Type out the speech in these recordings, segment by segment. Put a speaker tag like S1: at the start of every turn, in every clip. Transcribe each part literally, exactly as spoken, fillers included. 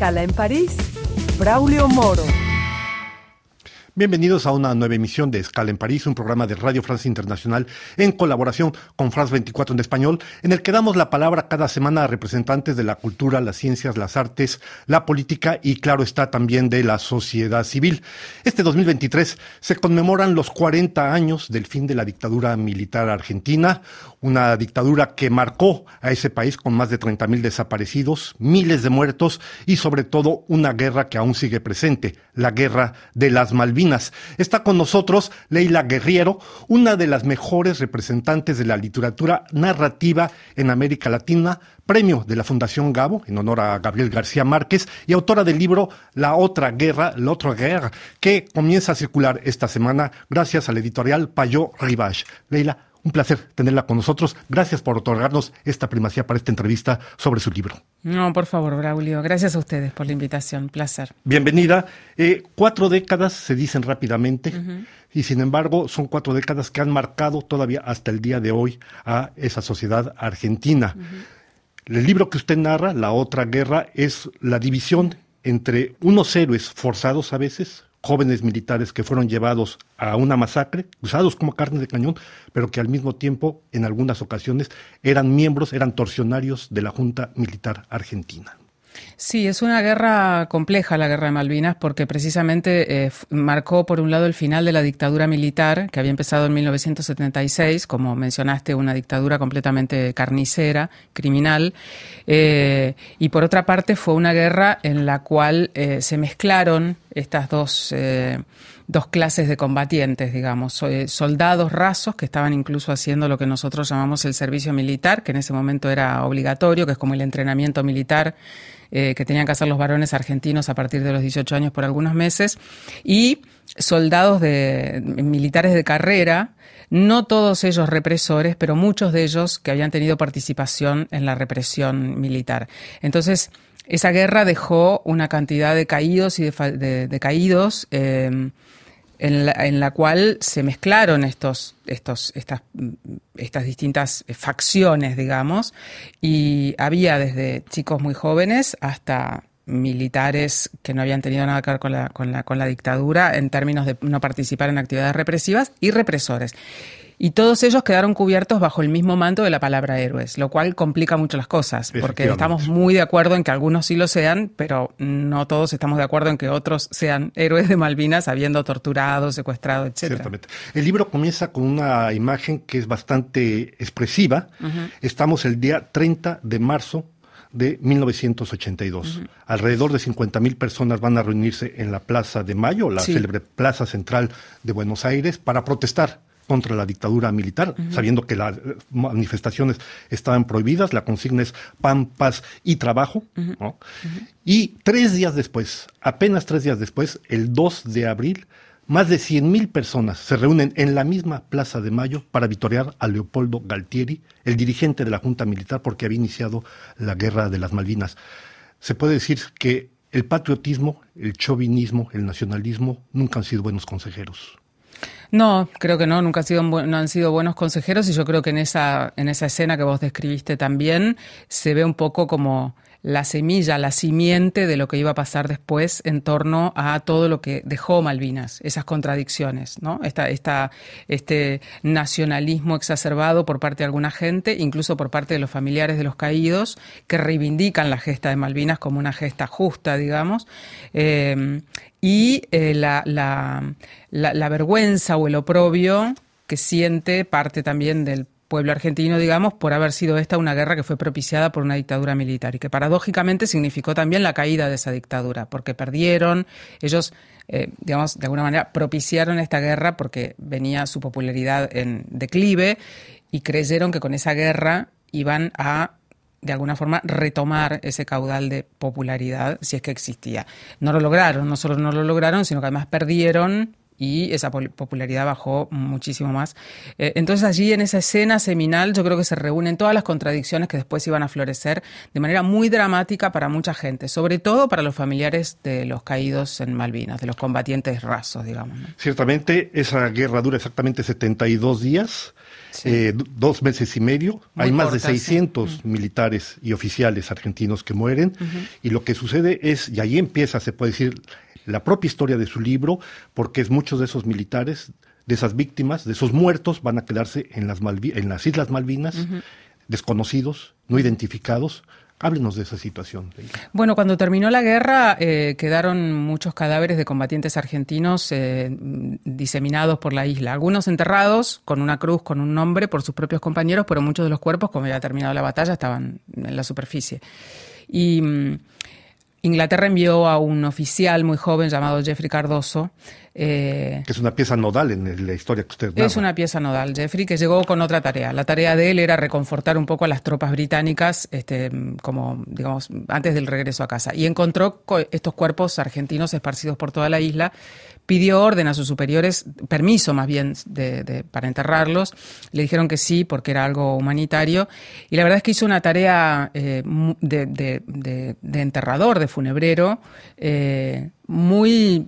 S1: Escala en París, Braulio Moro.
S2: Bienvenidos a una nueva emisión de Escala en París, un programa de Radio France Internacional en colaboración con France veinticuatro en español, en el que damos la palabra cada semana a representantes de la cultura, las ciencias, las artes, la política y, claro está, también de la sociedad civil. Este dos mil veintitrés se conmemoran los cuarenta años del fin de la dictadura militar argentina, una dictadura que marcó a ese país con más de treinta mil desaparecidos, miles de muertos y, sobre todo, una guerra que aún sigue presente, la guerra de las Malvinas. Está con nosotros Leila Guerriero, una de las mejores representantes de la literatura narrativa en América Latina, premio de la Fundación Gabo, en honor a Gabriel García Márquez, y autora del libro La Otra Guerra, L'Autre Guerre, que comienza a circular esta semana gracias a la editorial Payot Rivage. Leila, un placer tenerla con nosotros. Gracias por otorgarnos esta primacía para esta entrevista sobre su libro.
S3: No, por favor, Braulio. Gracias a ustedes por la invitación. Placer.
S2: Bienvenida. Eh, cuatro décadas se dicen rápidamente, uh-huh. y sin embargo son cuatro décadas que han marcado todavía hasta el día de hoy a esa sociedad argentina. Uh-huh. El libro que usted narra, La Otra Guerra, es la división entre unos héroes forzados a veces, jóvenes militares que fueron llevados a una masacre, usados como carne de cañón, pero que al mismo tiempo, en algunas ocasiones, eran miembros, eran torsionarios de la Junta Militar Argentina.
S3: Sí, es una guerra compleja la guerra de Malvinas porque precisamente eh, marcó por un lado el final de la dictadura militar que había empezado en mil novecientos setenta y seis, como mencionaste, una dictadura completamente carnicera, criminal, eh, y por otra parte fue una guerra en la cual eh, se mezclaron estas dos eh, dos clases de combatientes, digamos, soldados rasos que estaban incluso haciendo lo que nosotros llamamos el servicio militar, que en ese momento era obligatorio, que es como el entrenamiento militar eh, que tenían que hacer los varones argentinos a partir de los dieciocho años por algunos meses, y soldados de militares de carrera, no todos ellos represores, pero muchos de ellos que habían tenido participación en la represión militar. Entonces, esa guerra dejó una cantidad de caídos y de, de, de caídos eh, en, la, en la cual se mezclaron estos, estos, estas, estas distintas facciones, digamos, y había desde chicos muy jóvenes hasta militares que no habían tenido nada que ver con la, con la, con la dictadura en términos de no participar en actividades represivas y represores. Y todos ellos quedaron cubiertos bajo el mismo manto de la palabra héroes, lo cual complica mucho las cosas, porque estamos muy de acuerdo en que algunos sí lo sean, pero no todos estamos de acuerdo en que otros sean héroes de Malvinas habiendo torturado, secuestrado, etcétera.
S2: Ciertamente. El libro comienza con una imagen que es bastante expresiva. Uh-huh. Estamos el día treinta de marzo de mil novecientos ochenta y dos. Uh-huh. Alrededor de cincuenta mil personas van a reunirse en la Plaza de Mayo, la sí. célebre plaza central de Buenos Aires, para protestar contra la dictadura militar, uh-huh. sabiendo que las manifestaciones estaban prohibidas. La consigna es pan, paz y trabajo, uh-huh. ¿no? Uh-huh. Y tres días después, apenas tres días después, el dos de abril, más de cien mil personas se reúnen en la misma Plaza de Mayo para vitorear a Leopoldo Galtieri, el dirigente de la Junta Militar, porque había iniciado la Guerra de las Malvinas. Se puede decir que el patriotismo, el chauvinismo, el nacionalismo nunca han sido buenos consejeros.
S3: No, creo que no, nunca han sido, no han sido buenos consejeros, y yo creo que en esa, en esa escena que vos describiste también se ve un poco como la semilla, la simiente de lo que iba a pasar después en torno a todo lo que dejó Malvinas, esas contradicciones, ¿no? Esta, esta, este nacionalismo exacerbado por parte de alguna gente, incluso por parte de los familiares de los caídos, que reivindican la gesta de Malvinas como una gesta justa, digamos, eh, y eh, la, la, la, la vergüenza o el oprobio que siente parte también del pueblo argentino, digamos, por haber sido esta una guerra que fue propiciada por una dictadura militar y que paradójicamente significó también la caída de esa dictadura, porque perdieron, ellos, eh, digamos, de alguna manera propiciaron esta guerra porque venía su popularidad en declive y creyeron que con esa guerra iban a, de alguna forma, retomar ese caudal de popularidad, si es que existía. No lo lograron, no solo no lo lograron, sino que además perdieron y esa popularidad bajó muchísimo más. Eh, entonces allí en esa escena seminal yo creo que se reúnen todas las contradicciones que después iban a florecer de manera muy dramática para mucha gente, sobre todo para los familiares de los caídos en Malvinas, de los combatientes rasos, digamos, ¿no?
S2: Ciertamente esa guerra dura exactamente setenta y dos días. Sí. Eh, dos meses y medio, muy hay más corta, de seiscientos sí. militares y oficiales argentinos que mueren, uh-huh. y lo que sucede es, y ahí empieza, se puede decir, la propia historia de su libro, porque es muchos de esos militares, de esas víctimas, de esos muertos, van a quedarse en las, Malvi- en las Islas Malvinas, uh-huh. desconocidos, no identificados. Háblenos de esa situación.
S3: Bueno, cuando terminó la guerra eh, quedaron muchos cadáveres de combatientes argentinos eh, diseminados por la isla. Algunos enterrados con una cruz, con un nombre por sus propios compañeros, pero muchos de los cuerpos, como ya había terminado la batalla, estaban en la superficie. Y mm, Inglaterra envió a un oficial muy joven llamado Jeffrey Cardoso.
S2: Eh, que es una pieza nodal en la historia que usted narra.
S3: Es una pieza nodal, Jeffrey, que llegó con otra tarea. La tarea de él era reconfortar un poco a las tropas británicas, este, como, digamos, antes del regreso a casa. Y encontró estos cuerpos argentinos esparcidos por toda la isla. Pidió orden a sus superiores, permiso más bien de, de, para enterrarlos. Le dijeron que sí, porque era algo humanitario. Y la verdad es que hizo una tarea eh, de, de, de, de enterrador, de funebrero, eh, muy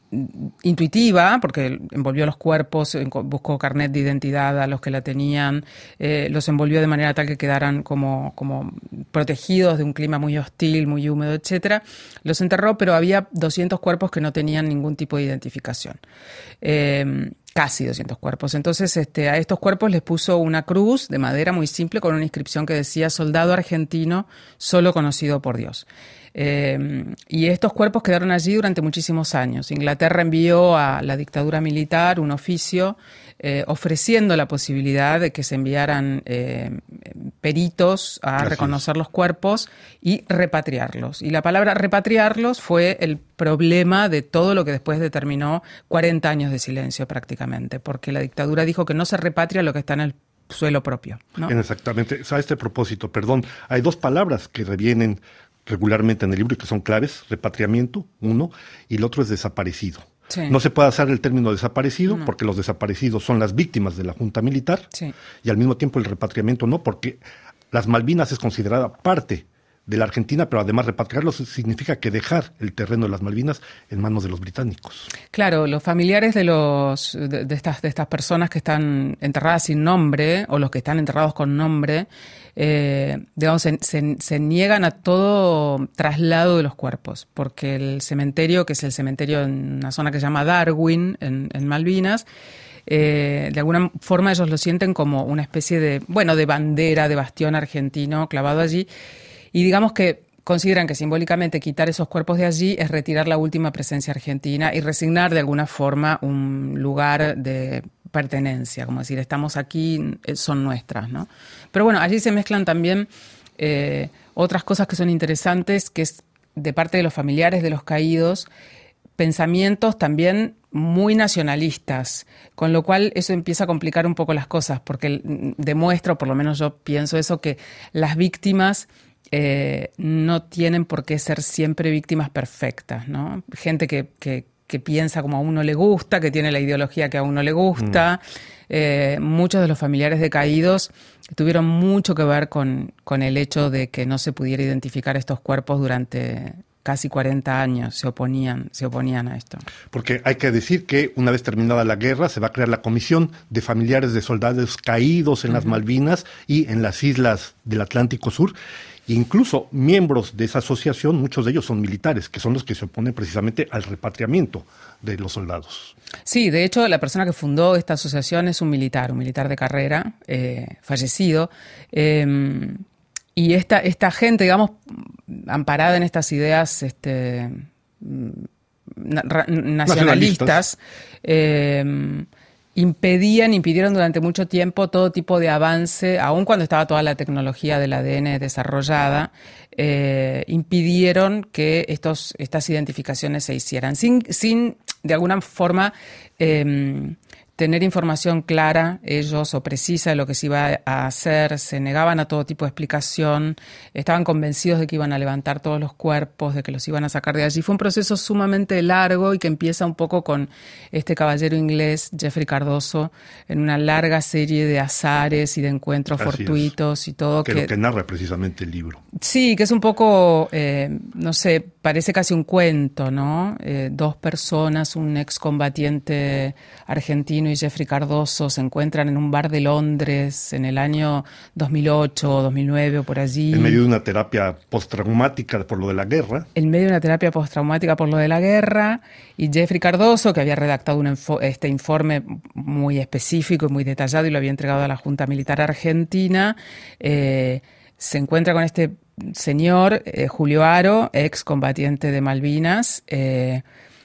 S3: intuitiva, porque envolvió los cuerpos, buscó carnet de identidad a los que la tenían, eh, los envolvió de manera tal que quedaran como, como protegidos de un clima muy hostil, muy húmedo, etcétera. Los enterró, pero había doscientos cuerpos que no tenían ningún tipo de identificación. Eh, casi doscientos cuerpos. Entonces, este, a estos cuerpos les puso una cruz de madera muy simple con una inscripción que decía soldado argentino solo conocido por Dios. Eh, y estos cuerpos quedaron allí durante muchísimos años. Inglaterra envió a la dictadura militar un oficio eh, ofreciendo la posibilidad de que se enviaran eh, peritos a Gracias. reconocer los cuerpos y repatriarlos. Y la palabra repatriarlos fue el problema de todo lo que después determinó cuarenta años de silencio prácticamente, porque la dictadura dijo que no se repatria lo que está en el suelo propio, ¿no?
S2: Exactamente. A este propósito, perdón, hay dos palabras que revienen regularmente en el libro y que son claves: repatriamiento, uno, y el otro es desaparecido. Sí. No se puede usar el término desaparecido no. porque los desaparecidos son las víctimas de la Junta Militar, sí. y al mismo tiempo el repatriamiento no, porque las Malvinas es considerada parte de la Argentina, pero además repatriarlos significa que dejar el terreno de las Malvinas en manos de los británicos.
S3: Claro, los familiares de los de, de estas de estas personas que están enterradas sin nombre o los que están enterrados con nombre, eh, digamos, se, se, se niegan a todo traslado de los cuerpos, porque el cementerio, que es el cementerio en una zona que se llama Darwin, en, en Malvinas, Eh, de alguna forma ellos lo sienten como una especie de, bueno, de bandera, de bastión argentino clavado allí. Y digamos que consideran que simbólicamente quitar esos cuerpos de allí es retirar la última presencia argentina y resignar de alguna forma un lugar de pertenencia, como decir, estamos aquí, son nuestras, ¿no? Pero bueno, allí se mezclan también eh, otras cosas que son interesantes, que es de parte de los familiares de los caídos, pensamientos también muy nacionalistas, con lo cual eso empieza a complicar un poco las cosas, porque demuestra, o por lo menos yo pienso eso, que las víctimas Eh, no tienen por qué ser siempre víctimas perfectas, ¿no? Gente que, que, que piensa como a uno le gusta, que tiene la ideología que a uno le gusta. Mm. Eh, muchos de los familiares de caídos tuvieron mucho que ver con, con el hecho de que no se pudiera identificar estos cuerpos durante casi cuarenta años. Se oponían, se oponían a esto.
S2: Porque hay que decir que una vez terminada la guerra se va a crear la Comisión de Familiares de Soldados Caídos en uh-huh. las Malvinas y en las islas del Atlántico Sur. Incluso miembros de esa asociación, muchos de ellos son militares, que son los que se oponen precisamente al repatriamiento de los soldados.
S3: Sí, de hecho, la persona que fundó esta asociación es un militar, un militar de carrera, eh, fallecido. Eh, y esta, esta gente, digamos, amparada en estas ideas este, na- nacionalistas, nacionalistas. Eh, impedían, impidieron durante mucho tiempo todo tipo de avance, aun cuando estaba toda la tecnología del A D N desarrollada, eh, impidieron que estos, estas identificaciones se hicieran, sin, sin de alguna forma, eh, tener información clara, ellos, o precisa de lo que se iba a hacer, se negaban a todo tipo de explicación, estaban convencidos de que iban a levantar todos los cuerpos, de que los iban a sacar de allí. Fue un proceso sumamente largo y que empieza un poco con este caballero inglés, Jeffrey Cardoso, en una larga serie de azares y de encuentros
S2: Así
S3: fortuitos
S2: es.
S3: y todo.
S2: Que,
S3: que
S2: lo que narra precisamente el libro.
S3: Sí, que es un poco, eh, no sé, parece casi un cuento, ¿no? Eh, dos personas, un excombatiente argentino y Jeffrey Cardoso, se encuentran en un bar de Londres en el año dos mil ocho o dos mil nueve o por allí.
S2: En medio de una terapia postraumática por lo de la guerra.
S3: En medio de una terapia postraumática por lo de la guerra. Y Jeffrey Cardoso, que había redactado un info, este informe muy específico y muy detallado y lo había entregado a la Junta Militar Argentina, eh, se encuentra con este señor, eh, Julio Haro, ex combatiente de Malvinas, eh,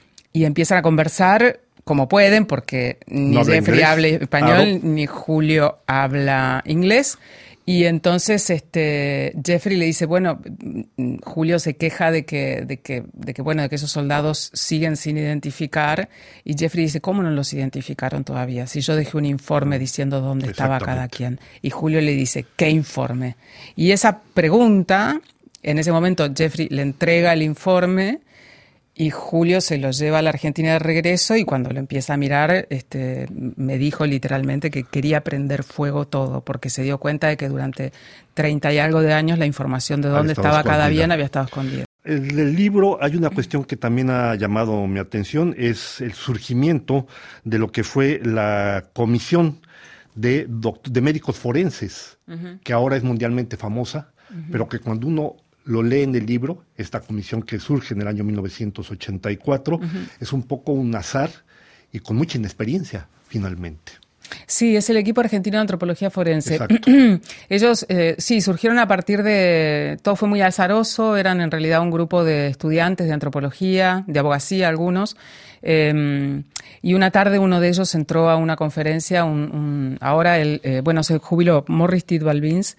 S3: y empiezan a conversar como pueden, porque ni
S2: no
S3: Jeffrey
S2: inglés.
S3: habla español,
S2: Haro.
S3: ni Julio habla inglés. Y entonces este Jeffrey le dice, bueno, Julio se queja de que, de que, de que, bueno, de que esos soldados siguen sin identificar, y Jeffrey dice, ¿cómo no los identificaron todavía? Si yo dejé un informe diciendo dónde estaba cada quien. Y Julio le dice, ¿qué informe? Y esa pregunta, en ese momento Jeffrey le entrega el informe, y Julio se lo lleva a la Argentina de regreso, y cuando lo empieza a mirar, este, me dijo literalmente que quería prender fuego todo, porque se dio cuenta de que durante treinta y algo de años la información de dónde estaba escondida. Cada bien había estado escondida.
S2: En el libro hay una cuestión que también ha llamado mi atención, es el surgimiento de lo que fue la comisión de, doct- de médicos forenses, uh-huh. que ahora es mundialmente famosa, uh-huh. pero que cuando uno lo lee en el libro, esta comisión que surge en el año mil novecientos ochenta y cuatro, uh-huh. es un poco un azar y con mucha inexperiencia, finalmente.
S3: Sí, es el equipo argentino de antropología forense.
S2: Exacto.
S3: Ellos, eh, sí, surgieron a partir de... Todo fue muy azaroso, eran en realidad un grupo de estudiantes de antropología, de abogacía algunos, eh, y una tarde uno de ellos entró a una conferencia, un, un, ahora el, eh, bueno, se jubiló Morris Tidwell Beans,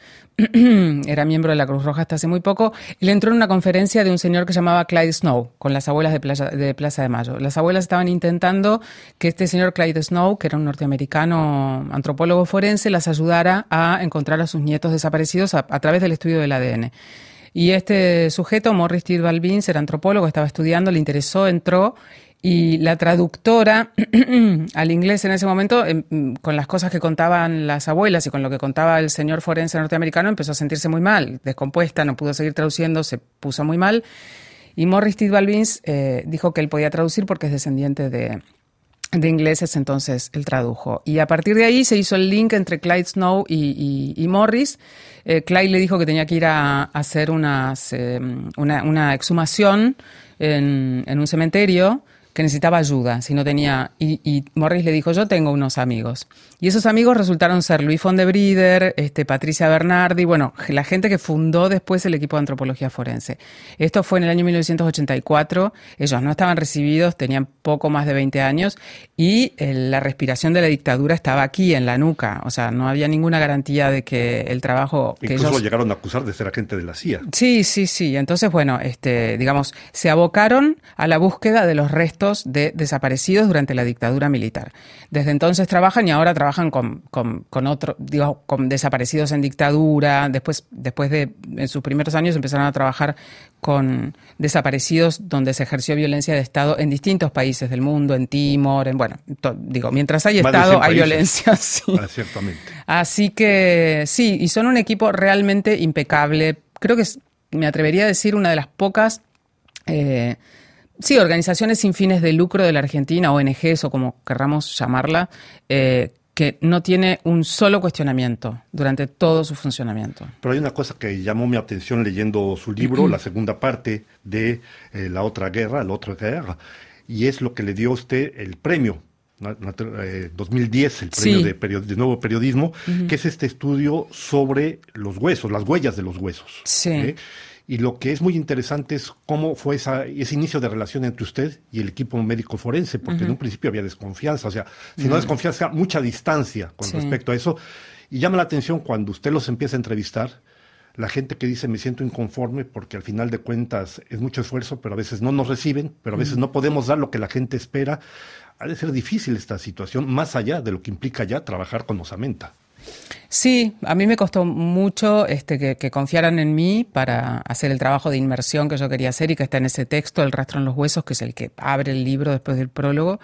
S3: era miembro de la Cruz Roja hasta hace muy poco. Él entró en una conferencia de un señor que se llamaba Clyde Snow, con las abuelas de, Playa, de Plaza de Mayo. Las abuelas estaban intentando que este señor Clyde Snow, que era un norteamericano antropólogo forense, las ayudara a encontrar a sus nietos desaparecidos a, a través del estudio del A D N. Y este sujeto, Morris Tidwell Beans, era antropólogo, estaba estudiando, le interesó, entró. Y la traductora al inglés en ese momento, eh, con las cosas que contaban las abuelas y con lo que contaba el señor forense norteamericano, empezó a sentirse muy mal, descompuesta, no pudo seguir traduciendo, se puso muy mal. Y Morris Tidwell Beans eh, dijo que él podía traducir porque es descendiente de, de ingleses, entonces él tradujo. Y a partir de ahí se hizo el link entre Clyde Snow y, y, y Morris. Eh, Clyde le dijo que tenía que ir a, a hacer unas, eh, una, una exhumación en, en un cementerio, que necesitaba ayuda, si no tenía... Y, y Morris le dijo, yo tengo unos amigos. Y esos amigos resultaron ser Luis von de Brieder, este, Patricia Bernardi, bueno, la gente que fundó después el equipo de antropología forense. Esto fue en el año mil novecientos ochenta y cuatro, ellos no estaban recibidos, tenían poco más de veinte años, y eh, la respiración de la dictadura estaba aquí, en la nuca. O sea, no había ninguna garantía de que el trabajo... Que
S2: Incluso
S3: ellos...
S2: lo llegaron a acusar de ser agente de la C I A.
S3: Sí, sí, sí. Entonces, bueno, este, digamos, se abocaron a la búsqueda de los restos de desaparecidos durante la dictadura militar. Desde entonces trabajan y ahora trabajan con, con, con otro, digo, con desaparecidos en dictadura. Después, después de, en sus primeros años empezaron a trabajar con desaparecidos donde se ejerció violencia de Estado en distintos países del mundo, en Timor, en, bueno, to, digo, mientras hay
S2: Más
S3: Estado hay
S2: países.
S3: Violencia. Sí.
S2: Ah, ciertamente.
S3: Así que sí, y son un equipo realmente impecable. Creo que es, me atrevería a decir, una de las pocas... Eh, Sí, organizaciones sin fines de lucro de la Argentina, O N Ges o como querramos llamarla, eh, que no tiene un solo cuestionamiento durante todo su funcionamiento.
S2: Pero hay una cosa que llamó mi atención leyendo su libro, uh-huh. la segunda parte de eh, La Otra Guerra, La Otra Guerra, y es lo que le dio a usted el premio, eh, dos mil diez, el premio
S3: sí.
S2: de, period- de Nuevo Periodismo, uh-huh. que es este estudio sobre los huesos, las huellas de los huesos.
S3: Sí.
S2: ¿eh? Y lo que es muy interesante es cómo fue esa, ese inicio de relación entre usted y el equipo médico forense, porque uh-huh. en un principio había desconfianza, o sea, si uh-huh. no desconfianza, mucha distancia con sí. respecto a eso. Y llama la atención cuando usted los empieza a entrevistar, la gente que dice me siento inconforme porque al final de cuentas es mucho esfuerzo, pero a veces no nos reciben, pero a veces no podemos dar lo que la gente espera. Ha de ser difícil esta situación, más allá de lo que implica ya trabajar con Osamenta.
S3: Sí, a mí me costó mucho este, que, que confiaran en mí para hacer el trabajo de inmersión que yo quería hacer y que está en ese texto, El rastro en los huesos, que es el que abre el libro después del prólogo.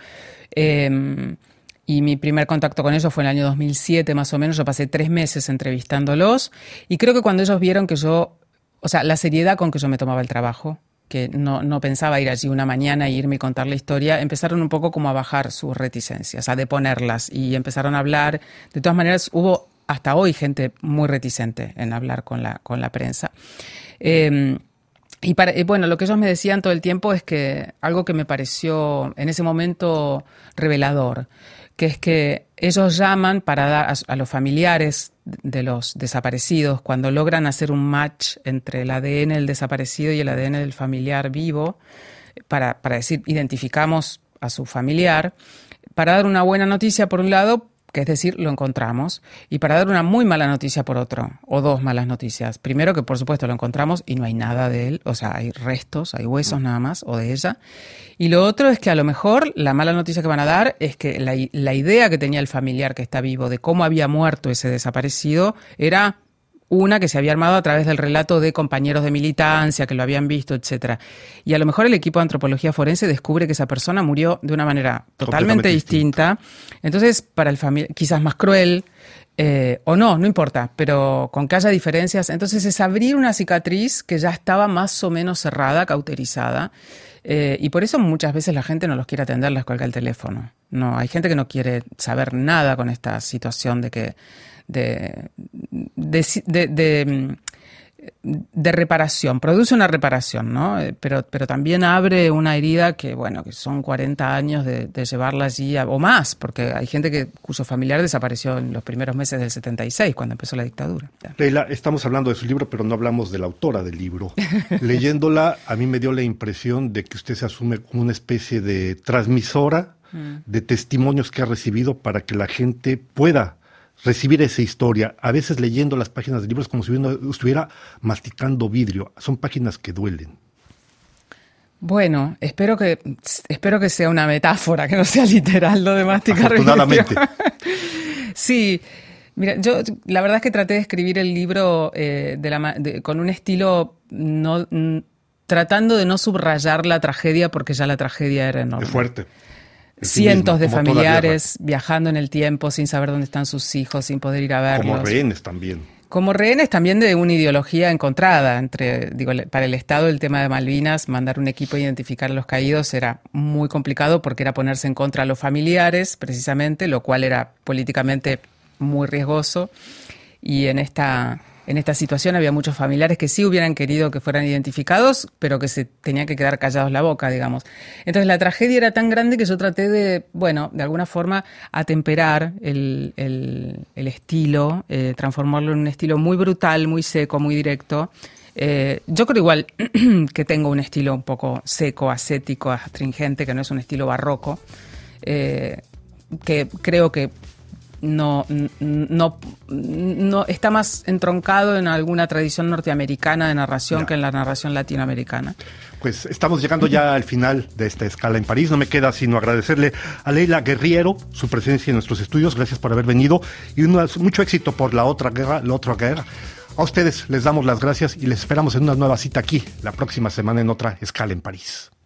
S3: Eh, y mi primer contacto con ellos fue en el año dos mil siete más o menos. Yo pasé tres meses entrevistándolos y creo que cuando ellos vieron que yo, o sea, la seriedad con que yo me tomaba el trabajo, que no, no pensaba ir allí una mañana e irme y contar la historia, empezaron un poco como a bajar sus reticencias, a deponerlas y empezaron a hablar. De todas maneras, hubo hasta hoy gente muy reticente en hablar con la, con la prensa. Eh, y, para, y bueno, lo que ellos me decían todo el tiempo es que algo que me pareció en ese momento revelador, que es que ellos llaman para dar a, a los familiares de los desaparecidos, cuando logran hacer un match entre el A D N del desaparecido y el A D N del familiar vivo, para, para decir, identificamos a su familiar, para dar una buena noticia por un lado, que es decir, lo encontramos, y para dar una muy mala noticia por otro, o dos malas noticias. Primero, que por supuesto lo encontramos y no hay nada de él, o sea, hay restos, hay huesos nada más, o de ella. Y lo otro es que a lo mejor la mala noticia que van a dar es que la, la idea que tenía el familiar que está vivo de cómo había muerto ese desaparecido era una que se había armado a través del relato de compañeros de militancia que lo habían visto, etcétera. Y a lo mejor el equipo de antropología forense descubre que esa persona murió de una manera totalmente distinta. distinta. Entonces, para el familiar, quizás más cruel, eh, o no, no importa, pero con que haya diferencias. Entonces es abrir una cicatriz que ya estaba más o menos cerrada, cauterizada. Eh, y por eso muchas veces la gente no los quiere atender, les cuelga el teléfono. No, hay gente que no quiere saber nada con esta situación de que De, de, de, de, de reparación, produce una reparación, ¿no? Pero, pero también abre una herida que, bueno, que son cuarenta años de, de llevarla allí, a, o más, porque hay gente que cuyo familiar desapareció en los primeros meses del setenta y seis, cuando empezó la dictadura.
S2: Leila, estamos hablando de su libro, pero no hablamos de la autora del libro. Leyéndola, a mí me dio la impresión de que usted se asume como una especie de transmisora mm. de testimonios que ha recibido para que la gente pueda recibir esa historia. A veces leyendo las páginas del libro es como si uno estuviera masticando vidrio. Son páginas que duelen.
S3: Bueno, espero que espero que sea una metáfora, que no sea literal lo de masticar
S2: Afortunadamente.
S3: vidrio. Sí, mira, yo la verdad es que traté de escribir el libro eh, de la, de, con un estilo no n, tratando de no subrayar la tragedia, porque ya la tragedia era enorme.
S2: Es fuerte.
S3: Cientos de familiares viajando en el tiempo sin saber dónde están sus hijos, sin poder ir a verlos.
S2: Como rehenes también.
S3: Como rehenes también de una ideología encontrada. Entre, digo, para el Estado el tema de Malvinas, mandar un equipo a identificar a los caídos era muy complicado porque era ponerse en contra a los familiares, precisamente, lo cual era políticamente muy riesgoso. Y en esta... En esta situación había muchos familiares que sí hubieran querido que fueran identificados, pero que se tenían que quedar callados la boca, digamos. Entonces la tragedia era tan grande que yo traté de, bueno, de alguna forma atemperar el, el, el estilo, eh, transformarlo en un estilo muy brutal, muy seco, muy directo. Eh, yo creo igual que tengo un estilo un poco seco, ascético, astringente, que no es un estilo barroco, eh, que creo que No, no, no está más entroncado en alguna tradición norteamericana de narración ya. que en la narración latinoamericana.
S2: Pues estamos llegando ya al final de esta escala en París. No me queda sino agradecerle a Leila Guerriero su presencia en nuestros estudios. Gracias por haber venido y una, mucho éxito por la otra guerra, la otra guerra. A ustedes les damos las gracias y les esperamos en una nueva cita aquí la próxima semana en otra escala en París.